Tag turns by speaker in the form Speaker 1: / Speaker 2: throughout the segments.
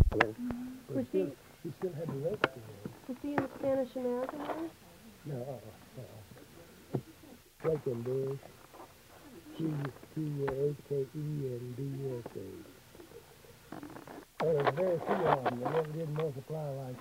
Speaker 1: Was she still had the register.
Speaker 2: Was he in the Spanish American Army?
Speaker 1: No, Quakenbush. QUAKENBUSA. There was very few of them. They never did multiply like.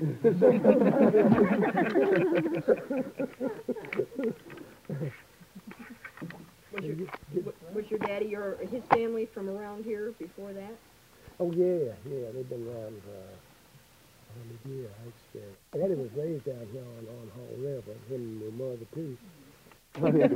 Speaker 3: Was your daddy or his family from around here before that?
Speaker 1: Oh yeah, they've been around for 100 years, I expect. Daddy was raised down here on Hall River, him and my mother too.
Speaker 4: Oh, yeah,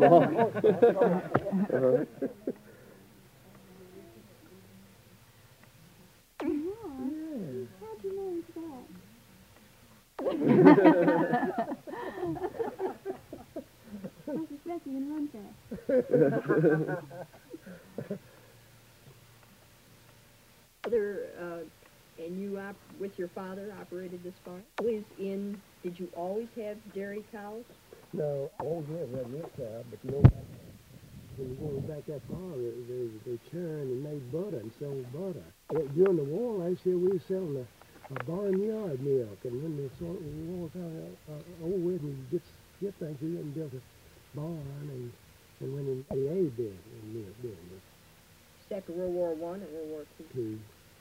Speaker 5: How'd you manage that? I suspect you can run fast.
Speaker 3: And you, with your father, operated this farm? Did you always have dairy cows?
Speaker 1: No, oh yeah, we had milk cow, but when you go back that far, they churned and made butter and sold butter. During the war, last year we were selling a barnyard milk, and when the war kind of over with and get things, we went and built a barn and went in the A milk business.
Speaker 3: After World War I and World War II?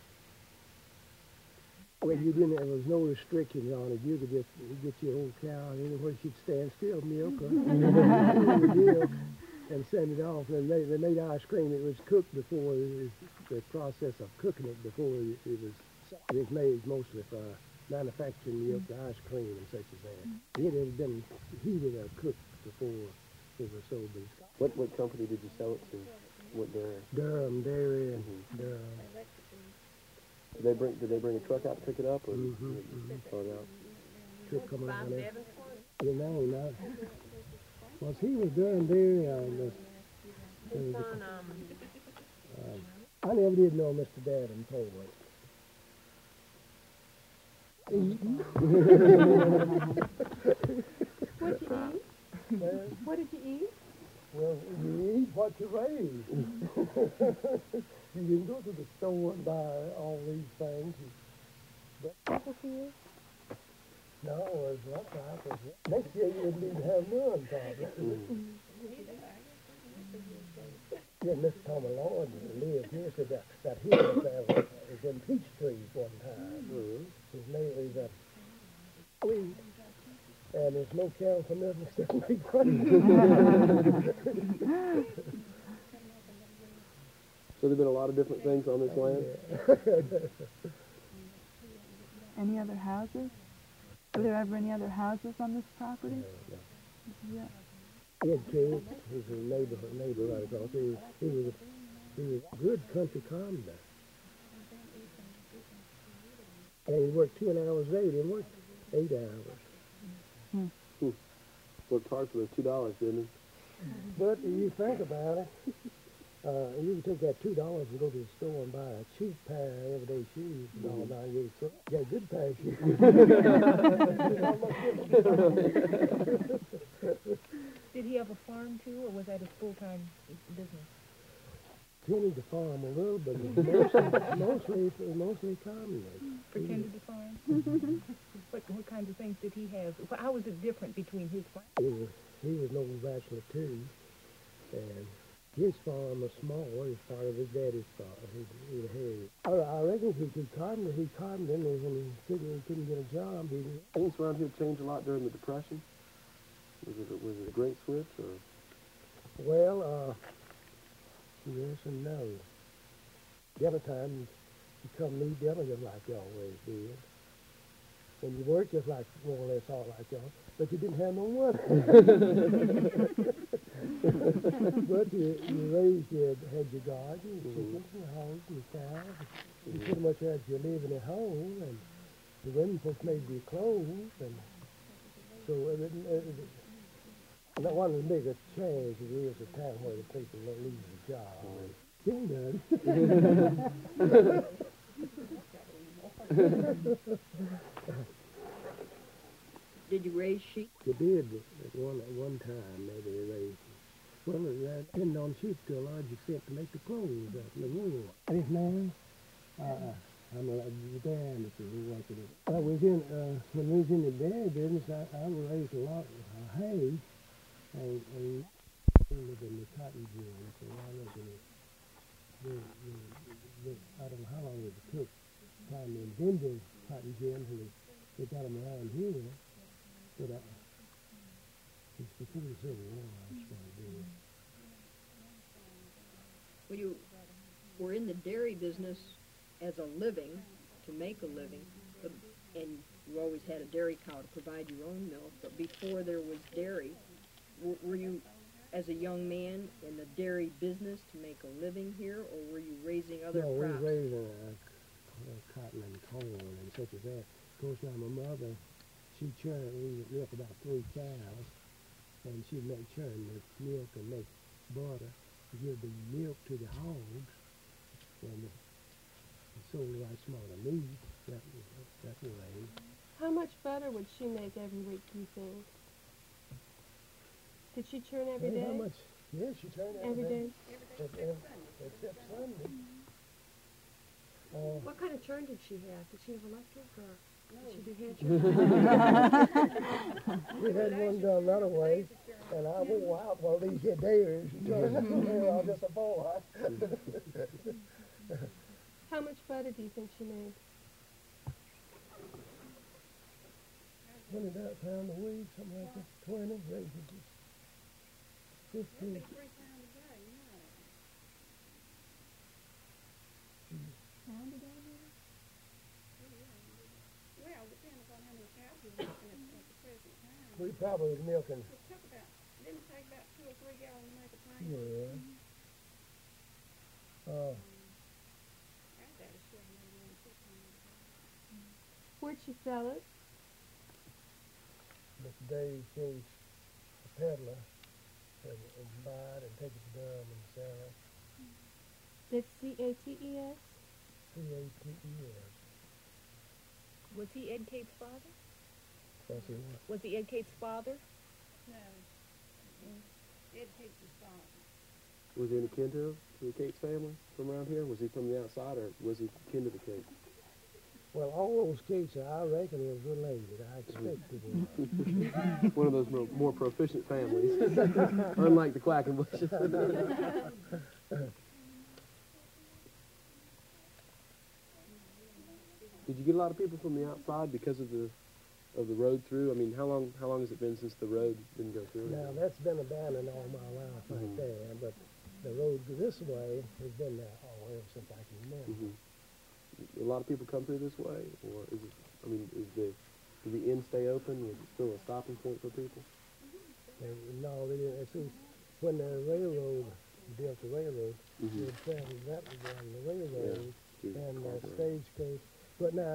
Speaker 1: Well, there was no restrictions on it. You could just get your old cow anywhere she'd stand still, milk or milk, and send it off. And they made ice cream. It was cooked before the process of cooking it before it was made mostly for manufacturing milk, ice cream, and such as that. It had been heated or cooked before it was sold.
Speaker 4: What company did you sell it to? What dairy?
Speaker 1: Durham Dairy and Durham.
Speaker 4: Did they bring a truck out to pick it up, or start out?
Speaker 1: Truck come out there. You know, well, he was Durham Dairy. I never did know Mr. Davenport.
Speaker 2: What'd you eat? What did you eat?
Speaker 1: Well, you eat what you raise. You can go to the store and buy all these things.
Speaker 2: Apple field?
Speaker 1: No, it's not apples. Next year you wouldn't need to have none, probably. Yeah, Mr. Thomas Lord lived here, said that hill there was in peach trees one time. His name is weed. And there's no cow for nothing except make money.
Speaker 4: So there've been a lot of different things on this land?
Speaker 6: Any other houses? Were there ever any other houses on this property? Yeah.
Speaker 1: He had kids. He was a neighbor right across. He was a good country carpenter. And he worked 2 hours a day. He didn't work 8 hours.
Speaker 4: Worked hard for those $2, didn't he?
Speaker 1: But you think about it, you can take that $2 and go to the store and buy a cheap pair of everyday shoes for $1.98 cents. Get a good pair of shoes.
Speaker 7: Did he have a farm too, or was that his full-time business?
Speaker 1: Tended to farm a little, but mostly communist.
Speaker 7: Pretended to farm? What kinds of things did he have? How was it different between his farm?
Speaker 1: He was an old bachelor too, and his farm was small. It was part of his daddy's farm. I reckon he carpentered, and when he couldn't get a job,
Speaker 4: Things around here changed a lot during the Depression. Was it a great switch, or?
Speaker 1: Well, yes and no. Dinner time, you come and eat dinner just like you always did. And you worked just like, more or less, all like y'all, but you didn't have no money. But you had your garden, your chickens, your hogs, and your cows. You pretty much had your living at home, and the women folks made your clothes, and so that one of the biggest changes is a time where the people lose their job. King done.
Speaker 3: Did you raise sheep?
Speaker 1: You did at one time, maybe they raised them. Well, that depended on sheep to a large extent to make the clothes in the war. This man, I'm a diameter working it. I was in, when we was in the dairy business, I raised a lot of hay, and lived in the cotton gin, so I lived in it. I don't know how long it took trying to invent the cotton gin, so they got them around here, but it's before the Civil War I started doing it.
Speaker 3: When you were in the dairy business as a living, to make a living, and you always had a dairy cow to provide your own milk, but before there was dairy, were you, as a young man, in the dairy business to make a living here, or were you raising other
Speaker 1: No,
Speaker 3: crops?
Speaker 1: we was raising cotton and corn and such as that. Of course, now my mother, she churned, we would milk about 3 cows, and she'd make churn the milk and make butter, give the milk to the hogs, and sold the right small of meat that way.
Speaker 2: How much butter would she make every week, do you think? Did she churn every
Speaker 1: Hey,
Speaker 2: day?
Speaker 1: how much? Yeah, she turned
Speaker 2: Every day?
Speaker 1: Except Sunday.
Speaker 2: What kind of churn did she have? Did she have electric or did she do hand churn?
Speaker 1: We had one done another way, and I wore out while these here dairies turned. I was just a boy.
Speaker 2: How much butter do you think she made?
Speaker 1: $20 pound a week, something like that. 20, maybe 15.
Speaker 5: Well, depends on how many cows you're milking at the present time.
Speaker 1: We probably was milking.
Speaker 5: Didn't it take about 2 or 3 gallons to make a pint?
Speaker 1: Yeah.
Speaker 2: Where'd she sell it?
Speaker 1: Mr. Dave Case, a peddler, and buy it and take it to Durham and sell it.
Speaker 2: It's C-A-T-E-S?
Speaker 1: C-A-T-E-S.
Speaker 7: Was he Ed Cape's father?
Speaker 1: That's it.
Speaker 7: Was he Ed Cape's father?
Speaker 5: No. Ed takes his father.
Speaker 4: Was he any kin to the Cates family from around here? Was he from the outside, or was he kin to the Cates?
Speaker 1: Well, all those cases, I reckon, was related. I expected it.
Speaker 4: One of those more proficient families, unlike the Quackenbushes. Did you get a lot of people from the outside because of the road through? I mean, how long has it been since the road didn't go through?
Speaker 1: Now, that's been abandoned all my life right there, but the road this way has been there all ever since I can remember.
Speaker 4: A lot of people come through this way, or is it? I mean, did the inn stay open? Was it still a stopping point for people?
Speaker 1: And no, they didn't. See, when the railroad built the railroad, they traveled that way on the railroad and the stagecoach. But now,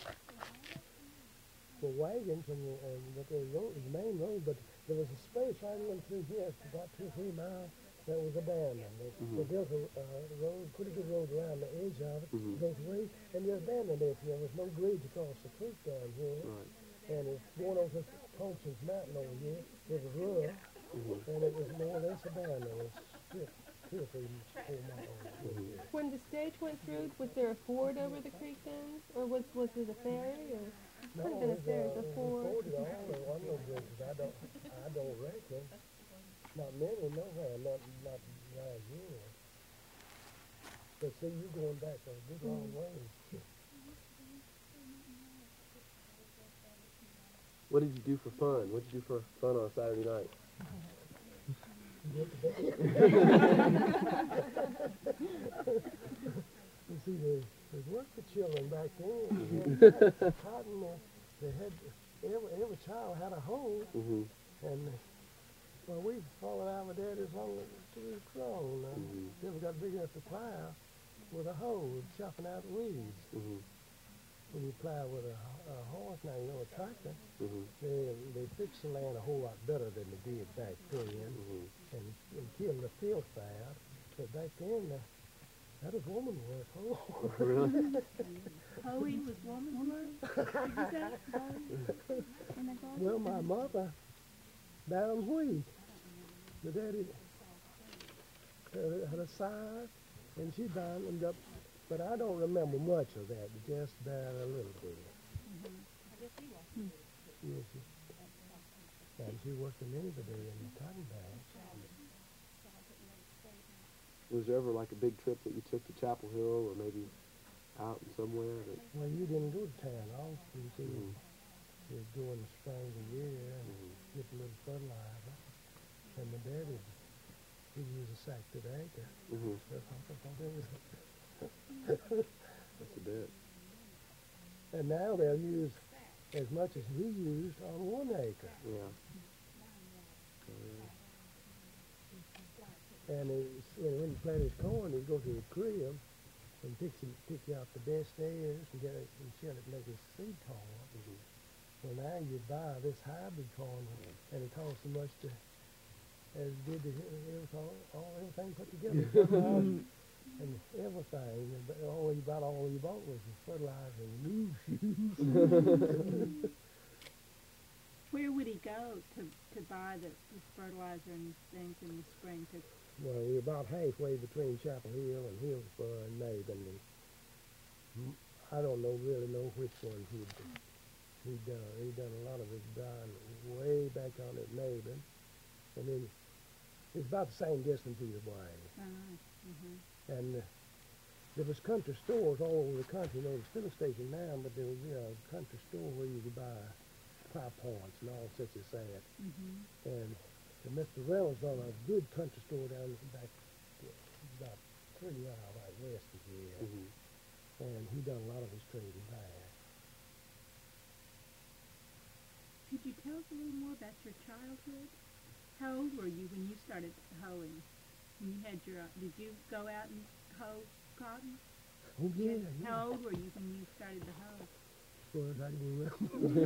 Speaker 1: for wagons but the road, the main road, but there was a space right in through here, about 2 or 3 miles, that was abandoned. They built a road, pretty good road around the edge of it, goes away, and they abandoned it. There was no bridge across the creek down here, and it's going over Thompson's Mountain over here. It was rough, and it was more or less abandoned. It was 2 or 3 miles.
Speaker 2: When the stage went through, was there a ford over the creek then? Or was it a ferry? Or
Speaker 1: No,
Speaker 2: could have been a ferry, a ford.
Speaker 1: There was no bridges. I don't reckon. Not many, nowhere, not right here. But see, you going back a good long way.
Speaker 4: What did you do for fun? What did you do for fun on a Saturday night?
Speaker 1: You see, they worked for children back then. Cotton, they had every child had a hoe, and well, we followed our dad as long as we was grown. Never got big enough to plow with a hoe, chopping out weeds. When you plow with a horse now, you know, a tractor, they fix the land a whole lot better than they did back then, and kill the field fast. But back then, that was woman work. Oh.
Speaker 4: Really?
Speaker 5: Hoeing was woman's work? Did you say?
Speaker 1: Well, my mother down wheat. The daddy had a scythe, and she down and got but I don't remember much of that, just about a little bit. Yes, and she worked in anybody in the cotton patch.
Speaker 4: Was there ever like a big trip that you took to Chapel Hill or maybe out in somewhere that?
Speaker 1: Well, you didn't go to town often, so
Speaker 4: Mhm.
Speaker 1: you'd go in the spring of the year and get a little fertilizer. And my daddy, he'd use a sack to the acre.
Speaker 4: Mhm.
Speaker 1: So,
Speaker 4: That's a bit.
Speaker 1: and now they'll use as much as he used on 1 acre.
Speaker 4: Yeah.
Speaker 1: And when he planted his corn, he'd go to the crib and pick out the best ears and get it and shell it, make his seed corn. Well, now you buy this hybrid corn, and it costs as much as did everything put together, and everything. And all you bought was the fertilizer and new shoes.
Speaker 5: Where would he go to buy the fertilizer and things in the spring?
Speaker 1: Well, we're about halfway between Chapel Hill and Hillsborough and Maben. And I don't really know which one he'd done. He'd done a lot of his buying way back on at Maben. And then it's about the same distance either way. And there was country stores all over the country. There's still a station now, but there was a country store where you could buy pie points and all such as that. And Mr. Reynolds on a good country store down back about 3 miles out west of here. And he done a lot of his trading there.
Speaker 5: Could you tell us a little more about your childhood? How old were you when you started hoeing? When you had did you go out and hoe cotton?
Speaker 1: Oh, yeah.
Speaker 5: How old were you when you started to hoe?
Speaker 1: Well, I don't remember.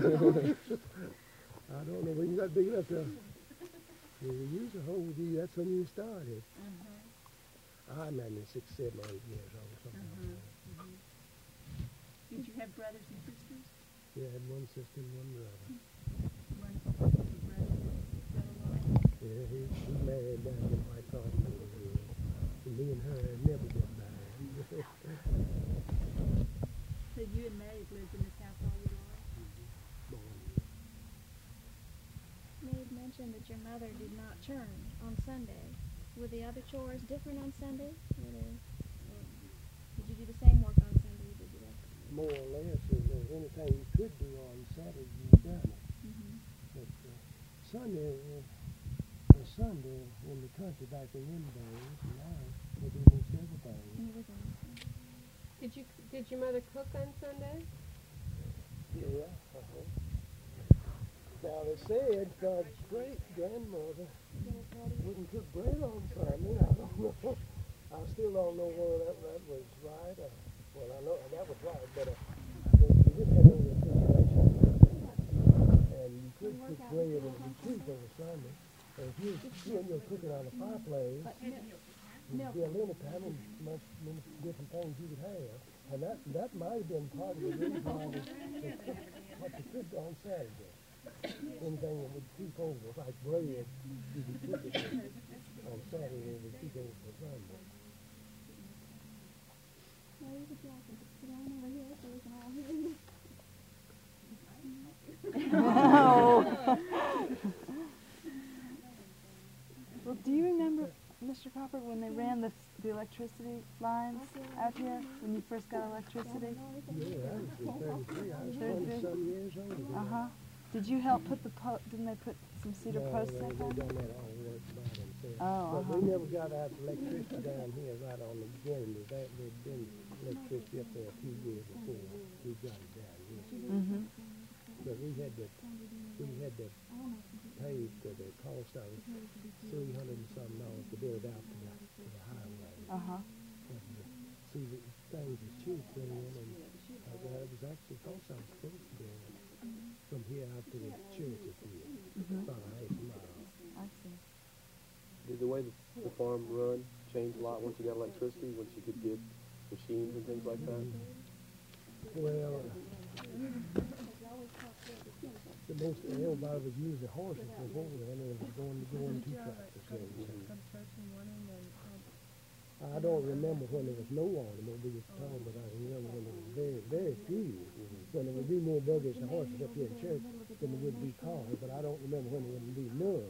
Speaker 1: I don't know when you got big enough to. You used to hold you. That's when you started. I'm maybe 6, 7, or 8 years old, something like that.
Speaker 5: Did you have brothers and sisters?
Speaker 1: Yeah, I had one sister and one brother.
Speaker 5: One brother still alive?
Speaker 1: Yeah, he married down in White Cross neighborhood. And me and her had never been married.
Speaker 5: So you and Mary lived in this house all your life?
Speaker 8: Maeve mentioned that your mother did not churn on Sunday. Were the other chores different on Sunday? Did you do the same work on Sunday? Did you?
Speaker 1: More or less, if there was anything you could do on Saturday, you done it. But Sunday was Sunday in the country back in them days, and now they do most everything.
Speaker 9: Did your mother cook on Sunday?
Speaker 1: Yeah. Now they said my great grandmother wouldn't cook bread on Sunday. I don't know. I still don't know whether that was right. Well, I know that was right, but you didn't have any refrigeration, and you could cook bread and it would cheap on Sunday. And if you're cooking on a fireplace, you'd be a limit to how many different things you could have. And that might have been part of the reason why they cooked what they could on Saturday. Anything that would keep over, like bread, you could cook it on Saturday and it would keep over for Sunday.
Speaker 6: Well, do you remember, Mr. Copper, when they ran the electricity lines out here, when you first got electricity?
Speaker 1: Yeah, I was 33. I was 20-some years old.
Speaker 6: Did you help put didn't they put some cedar posts
Speaker 1: No,
Speaker 6: up
Speaker 1: they
Speaker 6: there?
Speaker 1: done that all work by themselves.
Speaker 6: Oh,
Speaker 1: But we never got out electricity down here right on the beginning. There'd been electricity up there a few years before we got it down here. But we had to pay the cost of $300 and something to build it out to the highway. And see, the things was cheap then, and it was actually cost I was supposed to do it from here out to the church at here, about a half a mile.
Speaker 6: I see.
Speaker 4: Did the way the farm run change a lot once you got electricity, once you could get machines and things like that?
Speaker 1: Well, the most everybody was using horses before then, and it was going to two tractors. I don't remember when there was no automobile at all, but I remember when there was very, very few. When there would be more buggies and horses up here in church than there would be cars, but I don't remember when there wouldn't be none.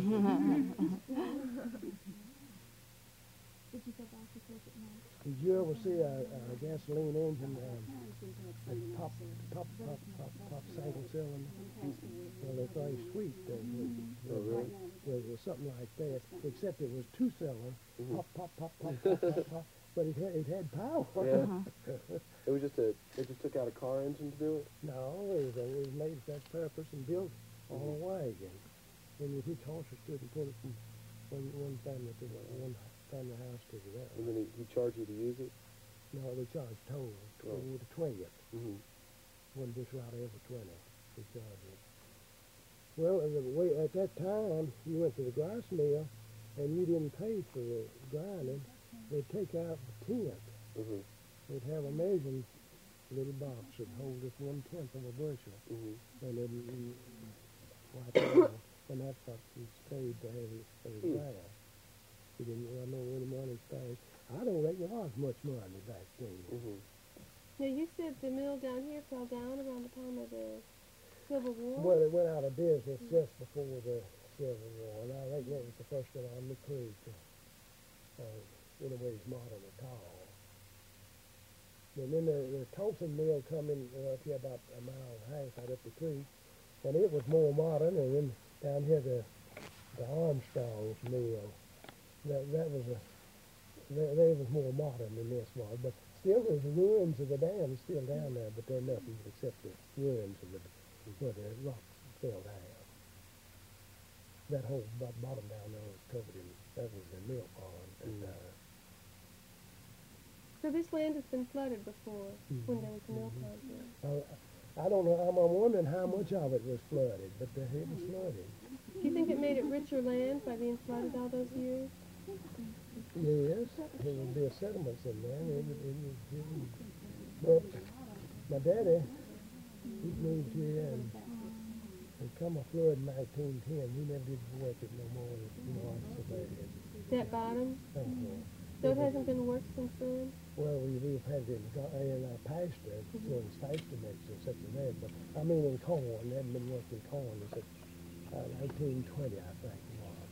Speaker 8: Did you go back to church at night?
Speaker 1: Did you ever see a gasoline engine pop single cylinder? Well, they're very sweet.
Speaker 4: Oh, really?
Speaker 1: It was something like that, except it was two cylinder, pop, pop, pop, pop, pop, pop, pop, but it had power.
Speaker 4: Yeah. It just took out a car engine to do it?
Speaker 1: No, it was made for that purpose and built on a wagon. When you hitch horses to it and pull it from one family to one family house to the other.
Speaker 4: And then he charged you to use it?
Speaker 1: No, they charged toll with a 20th.
Speaker 4: Mm-hmm.
Speaker 1: Wasn't just right every 20. They charged it. Well, at that time, you went to the grass mill, and you didn't pay for the grinding. They'd take out the tenth.
Speaker 4: Mm-hmm.
Speaker 1: They'd have a measuring little box that hold just 1/10 of a bushel, and then wipe it off, and that's what you paid to have it for the grass. You didn't know where the money stayed. I don't reckon there was much money back then.
Speaker 4: Mm-hmm.
Speaker 9: Now, you said the mill down here fell down around the time of the Civil War?
Speaker 1: Well, it went out of business just before the Civil War, and I reckon that was the first one on the creek. Anyways, modern at all. And then the Tolson mill come in up here about a mile and a half out up the creek, and it was more modern. And then down here the Armstrong's mill, that was they was more modern than this was. But still, there's the ruins of the dam still down there, but they're nothing except the ruins of where the rock fell down. That whole bottom down there was covered in, that was the mill pond.
Speaker 9: So this land has been flooded before, when there was a mill pond here.
Speaker 1: I don't know, I'm wondering how much of it was flooded, but it was flooded.
Speaker 9: Do you think it made it richer land by being flooded all those years?
Speaker 1: Yes, there would be settlements in there. But my daddy, he moved here and come a flood in 1910. He never did work it no more. You know, so bad.
Speaker 9: That bottom? So it hasn't been worked since then?
Speaker 1: Well, we've had it in our pasture, since pasture mix and such as that. But I mean in corn, they haven't been working corn since 1920, I think it was.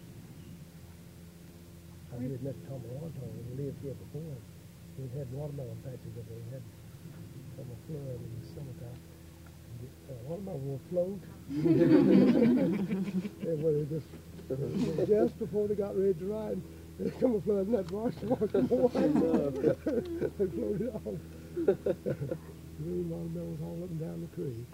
Speaker 1: I heard Mr. Tommy Orton, who lived here before. We had watermelon patches up there. We had from a flood in the summertime. Watermelon will float. It was just before they got ready to ride. There come a flood and that washed them away. They floated off. Green watermelons all up and down the creek.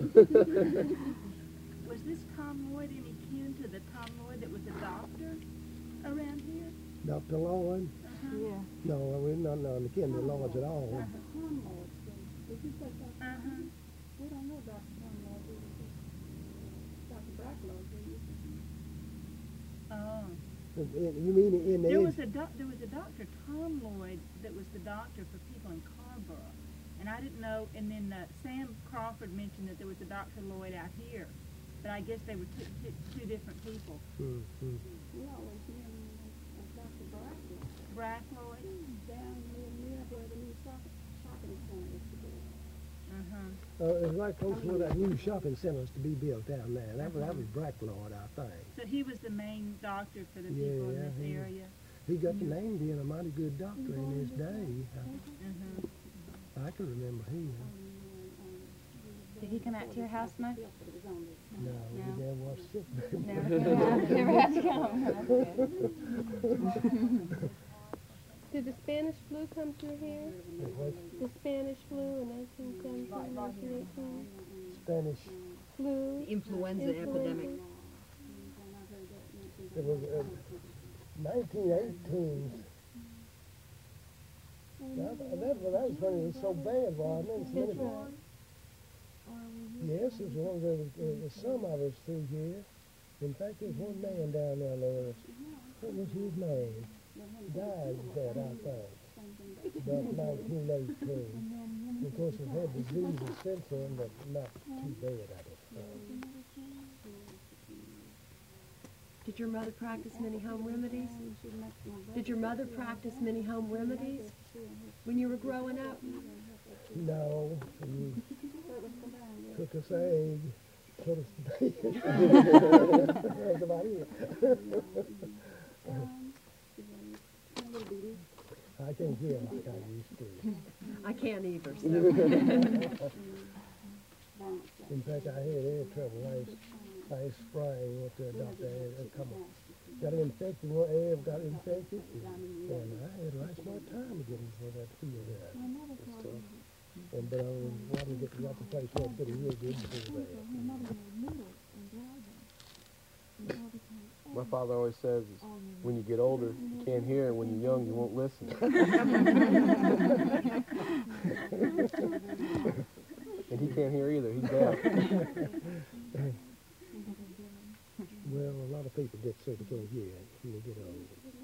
Speaker 5: Was this Tom Lloyd any kin to the Tom Lloyd that was a doctor around here?
Speaker 1: Dr. Lloyd?
Speaker 6: Yeah.
Speaker 1: No, we're not on the kin to Lloyds at all.
Speaker 2: Did you say Dr. We don't know Dr. Tom Lloyd, do we? Dr. Bracklaw, do you?
Speaker 5: Oh.
Speaker 1: You mean in the
Speaker 5: There was a Dr. Tom Lloyd that was the doctor for people in Carborough, and I didn't know. And then Sam Crawford mentioned that there was a Dr. Lloyd out here, but I guess they were two different people.
Speaker 1: Mm-hmm.
Speaker 2: We always knew him as Dr. Bracklaw.
Speaker 5: Bracklaw.
Speaker 2: Down near where the new shopping center is to be.
Speaker 1: It's right close to where that new shopping center is to be built down there. That was Bracklaw, I think.
Speaker 5: So he was the main doctor for the people in this area.
Speaker 1: He got the name being a mighty good doctor in his day. I can remember him.
Speaker 6: Did he come out to your house much?
Speaker 1: No, he never was sick very much.
Speaker 6: Never had to come.
Speaker 9: Did the Spanish flu come through here? The Spanish flu in 1917, 1918?
Speaker 1: Spanish
Speaker 9: Flu?
Speaker 3: Influenza epidemic.
Speaker 1: It was 1918. That was when it was so bad, wasn't it?
Speaker 9: That's right.
Speaker 1: Yes, it was there was some of us through here. In fact, there's one man down there. What was his name? Died of that, I think. About 1918. Of course, we've had diseases since then, but not too bad, I don't think.
Speaker 6: Did
Speaker 10: Did your mother practice many home remedies? Did your mother practice many home remedies when you were growing up?
Speaker 1: No, you cook us egg, put us to bed. That's about it. I can't hear like I used to.
Speaker 10: I can't either, so.
Speaker 1: In fact, I had air trouble last spring. Went to a doctor, got infected. One air got infected, and I had a right smart time getting for that field there. But I wanted to get the place where it's getting real good before that.
Speaker 4: My father always says, is when you get older, you can't hear, and when you're young, you won't listen. And he can't hear either. He's deaf.
Speaker 1: Well, a lot of people get so they can't hear when they get old.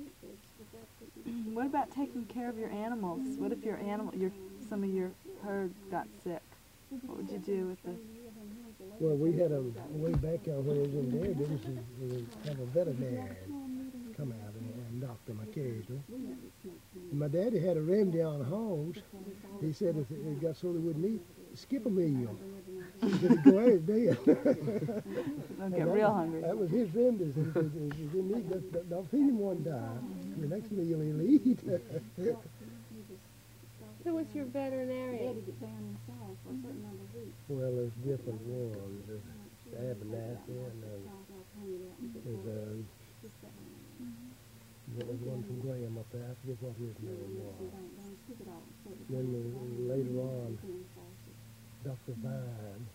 Speaker 6: What about taking care of your animals? What if some of your herd got sick? What would you do with the?
Speaker 1: Well, we had way back when I was in there, we have a veterinarian come out and doctor them occasionally. And my daddy had a remedy on hogs. He said if it got so they wouldn't eat, skip a meal. He said it'd go out dead.
Speaker 6: They'll get real hungry.
Speaker 1: That was his remedy. He said if you didn't eat, don't feed him one time. The next meal he'll eat.
Speaker 9: Who was your veterinarian?
Speaker 1: Well, there's different ones. There's Abernathy and there's one from Graham up there. I forget what his name was. Then later on, Dr. Vine.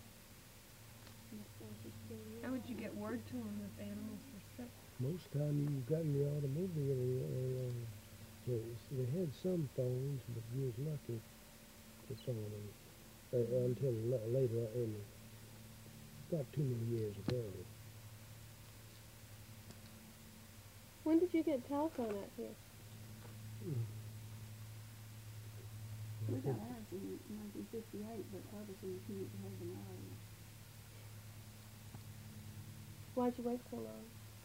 Speaker 10: How would you get word to them if animals were sick?
Speaker 1: Most time you got in the automobile, they had some phones, but you was lucky to phone them until later in not too many years ago.
Speaker 9: When did you get telephone out here?
Speaker 2: We got ours in 1958, but others in the community had them earlier.
Speaker 9: Why'd you wait so long?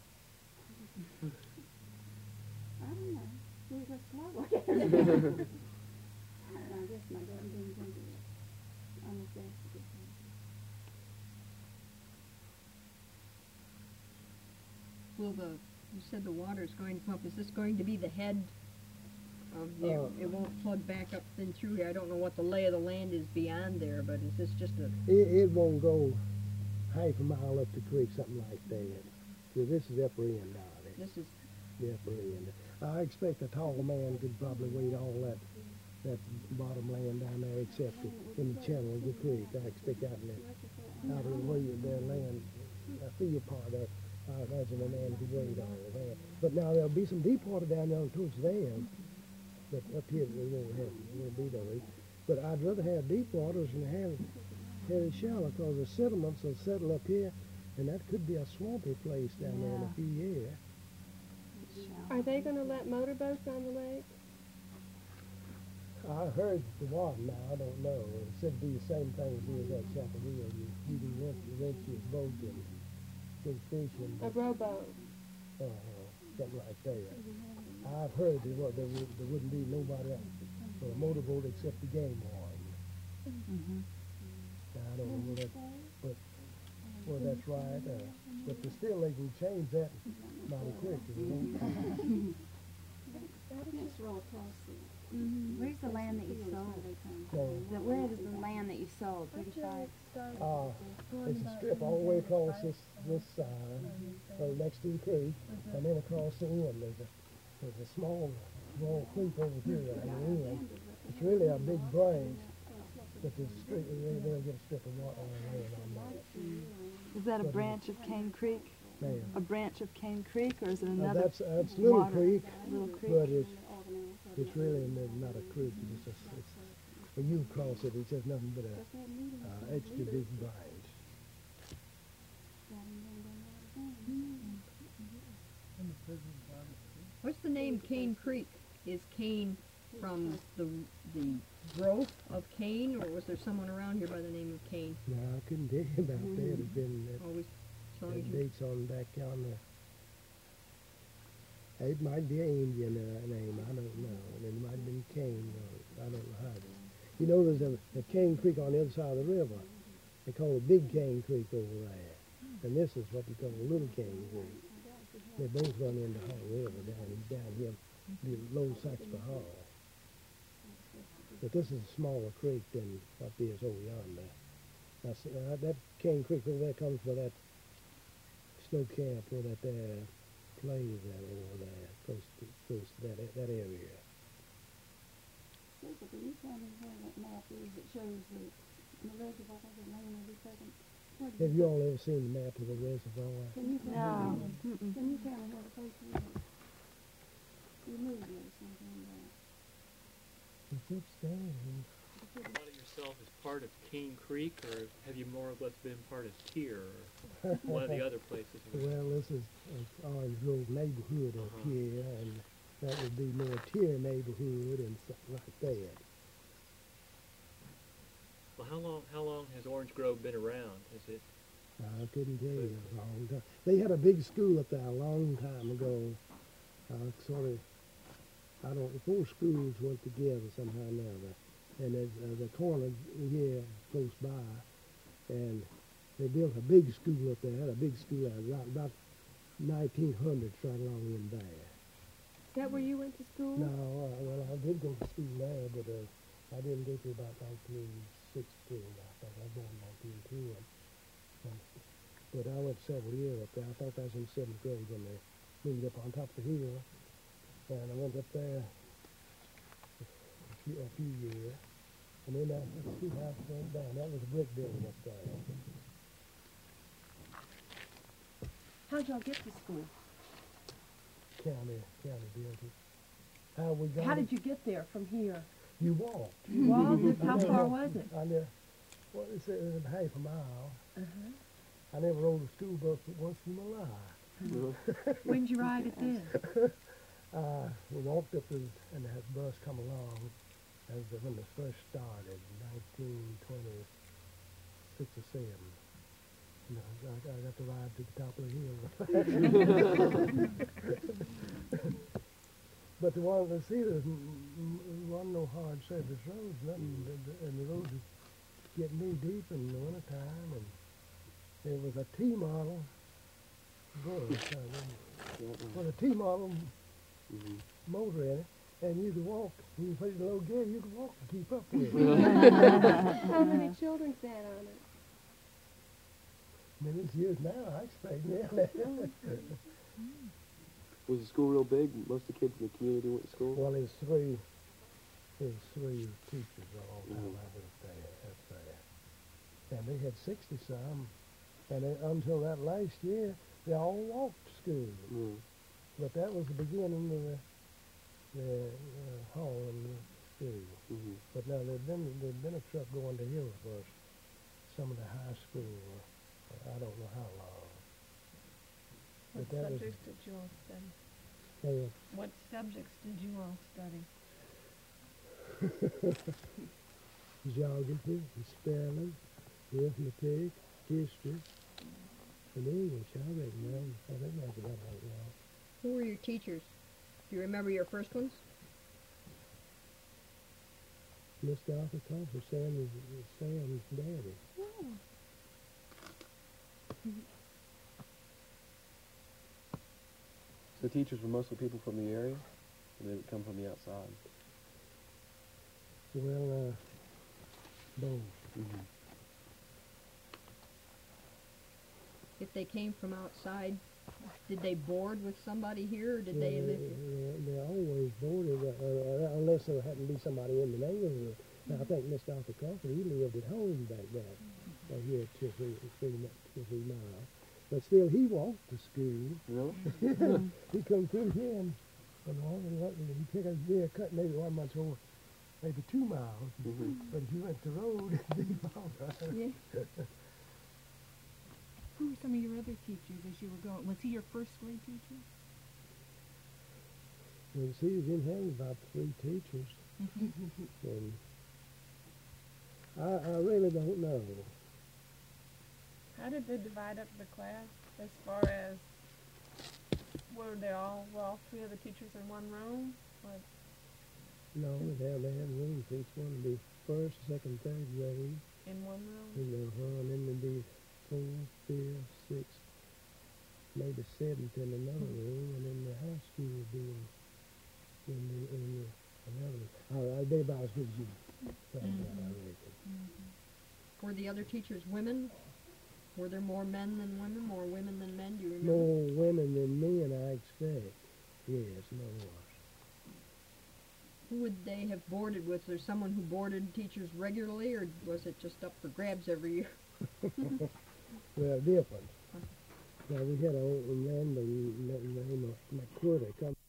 Speaker 2: I don't know. We were just slow. I guess my dad didn't think it was unnecessary.
Speaker 3: Will you said the water's going to pump, is this going to be the head of the, it won't plug back up then through here? I don't know what the lay of the land is beyond there, but is this just a...
Speaker 1: It won't go half a mile up the creek, something like that. So this is the upper end of it.
Speaker 3: This is...
Speaker 1: The upper end. I expect a tall man could probably wade all that bottom land down there except in the channel of the creek. I expect out of the way of their land, a field part of I imagine a man could wade all that. But now there'll be some deep water down there towards them, but up here we won't be there. But I'd rather have deep waters than have it shallow, because the sediments will settle up here, and that could be a swampy place down there in a few years.
Speaker 9: Are they going to let motorboats on the lake?
Speaker 1: I heard the one now, I don't know. It said it'd be the same thing as it is at Chapel Hill. You can rent your boat and go fishing.
Speaker 9: A rowboat.
Speaker 1: Something like that. I've heard there wouldn't be nobody else for a motorboat except the game warden. Now, I don't know whether that's right, but still they can change that mighty quick.
Speaker 2: Just roll across it.
Speaker 11: Where's the land that you sold? Where is the land that you sold? 35?
Speaker 1: It's a strip all the way across this side, next to the creek, and then across the end there's a small creek over here at the end. It's really a big branch, but they'll get a strip of water on land on that.
Speaker 6: Is that a branch of Cane Creek?
Speaker 1: Ma'am.
Speaker 6: A branch of Cane Creek, or is it another?
Speaker 1: That's Little
Speaker 6: water?
Speaker 1: Creek,
Speaker 6: Little Creek.
Speaker 1: but it's really not a creek. When you cross it, it's just nothing but a extra big branch.
Speaker 3: What's the name Cane Creek? Is Cane from the growth of cane, or was there someone around here by the name of Cane?
Speaker 1: No, I couldn't tell you about that. It's been
Speaker 3: Always, as long as
Speaker 1: that
Speaker 3: you...
Speaker 1: dates on back on the It might be an Indian name, I don't know. And it might have been Cane, or I don't know how it is. You know, there's a Cane Creek on the other side of the river. They call it Big Cane Creek over there. And this is what we call Little Cane Creek. They both run into Hall River down here below Saxby Hall. But this is a smaller creek than what is over yonder. Now, that Cane Creek over there comes where that snow camp where that there plays that over there, close to that area.
Speaker 2: Susan, can you tell me where that map is that shows the reservoir, the name of this second?
Speaker 1: Have you all ever seen the map of the reservoir?
Speaker 2: Can you tell
Speaker 6: No.
Speaker 2: me? Can you tell me where the place is? You moved it or something like that.
Speaker 1: It's upstairs.
Speaker 12: Thought of yourself as part of Cane Creek, or have you more or less been part of Tier, or one of the other places?
Speaker 1: Well, this is Orange Grove neighborhood up here, and that would be more Tier neighborhood and something like that.
Speaker 12: Well, how long has Orange Grove been around? Is it?
Speaker 1: I couldn't tell you a long time. They had a big school up there a long time ago. I don't know, 4 schools went together somehow or another. And there's the corner here close by, and they built a big school up there. Had a big school about 1900s right along in there.
Speaker 9: Is that where you went to school?
Speaker 1: No, well, I did go to school there, but I didn't go to about 1916. I think I was born in 1910. But I went several years up there. I thought I was in 7th grade when they moved up on top of the hill, and I went up there a few years. And then that schoolhouse went down. That was a brick building up there.
Speaker 10: How'd y'all get to school?
Speaker 1: County building. How we got
Speaker 10: How
Speaker 1: it?
Speaker 10: did you get there from here?
Speaker 1: You walked.
Speaker 10: You walked? How far was it?
Speaker 1: I never, well, it's half a mile.
Speaker 10: Uh-huh.
Speaker 1: I never rode a school bus but once in my life.
Speaker 10: When'd you ride it then?
Speaker 1: We walked up and that bus come along as when it first started, 1926 or 7. You know, I got to ride to the top of the hill. But the one to see there wasn't no hard surface roads, nothing, and the roads was getting knee deep in the wintertime, and there was a T model bus with a T model motor in it, and you could walk. When you put it in low gear, you could walk to keep up with it.
Speaker 9: How many children sat on it?
Speaker 1: I mean, it's years now, I expect, yeah.
Speaker 4: Was the school real big? Most of the kids in the community went to school?
Speaker 1: Well, there's three teachers all the time I was there. And they had 60-some, and until that last year, they all walked to school. But that was the beginning of the hall and the school. But now there'd been a truck going to Hill for some of the high school. I don't know how long.
Speaker 2: What
Speaker 1: But that was,
Speaker 2: subjects did you all study? What subjects did you all study?
Speaker 1: Geography, spelling, arithmetic, history, and English. I recognize that right now.
Speaker 3: Who were your teachers? Do you remember your first ones?
Speaker 1: Mr. Arthur Comfort, Sam's daddy.
Speaker 2: Oh.
Speaker 4: So the teachers were mostly people from the area, and they would come from the outside?
Speaker 1: Well, both.
Speaker 3: If they came from outside, did they board with somebody here, or did they live here?
Speaker 1: They always boarded, unless there happened to be somebody in the neighborhood. Now, I think Mr. Arthur Comfort, he lived at home back then, here 2 or 3 miles. But still, he walked to school.
Speaker 4: Really?
Speaker 1: He come through here and he took a cut maybe one much over, maybe 2 miles. But if you went the road, it'd be longer.
Speaker 7: Yeah. Who were some of your other teachers as you were going? Was he your first grade teacher?
Speaker 1: Well, see, we didn't have about 3 teachers. And I really don't know.
Speaker 2: How did they divide up the class as far as were all three of the teachers in one room? Or
Speaker 1: No, they had rooms for each one to be first, second, third grade.
Speaker 2: in one room?
Speaker 1: And then there'd be fourth, fifth, sixth, maybe seventh in another room, and then the high school would be in another. They're about as good as you. I reckon.
Speaker 3: Were the other teachers women? Were there more men than women? More women than men? Do you remember?
Speaker 1: More women than men, I expect. Yes, more.
Speaker 3: Who would they have boarded with? Was there someone who boarded teachers regularly, or was it just up for grabs every year?
Speaker 1: Well, different. Now, we had a random name of McQuarrie come